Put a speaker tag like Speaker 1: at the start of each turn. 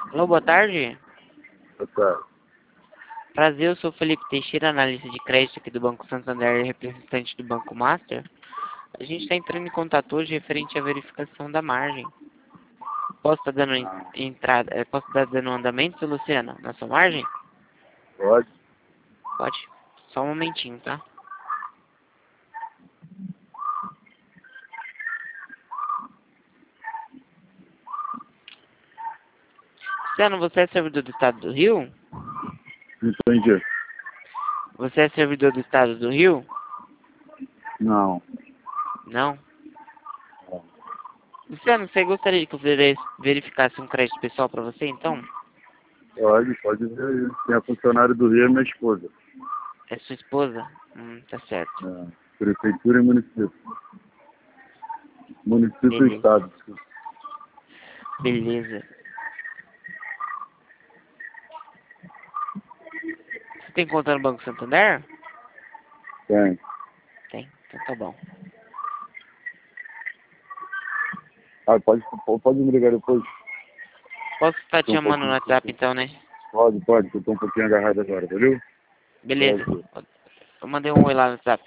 Speaker 1: Alô, boa tarde.
Speaker 2: Tá.
Speaker 1: Prazer, eu sou Felipe Teixeira, analista de crédito aqui do Banco Santander e representante do Banco Master. A gente está entrando em contato hoje referente à verificação da margem. Posso estar dando entrada, posso estar dando andamento, Luciano, na sua margem?
Speaker 2: Pode?
Speaker 1: Pode. Só um momentinho, tá? Luciano, você é servidor do Estado do Rio?
Speaker 2: Entendi.
Speaker 1: Você é servidor do Estado do Rio?
Speaker 2: Não.
Speaker 1: Não? Luciano, você gostaria que eu verificasse um crédito pessoal para você, então?
Speaker 2: Pode ver aí. Quem é funcionário do Rio é minha esposa.
Speaker 1: É sua esposa? Tá certo.
Speaker 2: É. Prefeitura e município. Município e
Speaker 1: Beleza.
Speaker 2: estado.
Speaker 1: Beleza. Você tem conta no Banco Santander?
Speaker 2: Tem.
Speaker 1: Tem, então tá bom.
Speaker 2: Pode me ligar depois?
Speaker 1: Posso estar te
Speaker 2: Tô um
Speaker 1: chamando no
Speaker 2: pouquinho.
Speaker 1: WhatsApp então, né?
Speaker 2: Pode, que eu tô um pouquinho agarrado agora, valeu?
Speaker 1: Beleza.
Speaker 2: Pode.
Speaker 1: Eu mandei um oi lá no WhatsApp.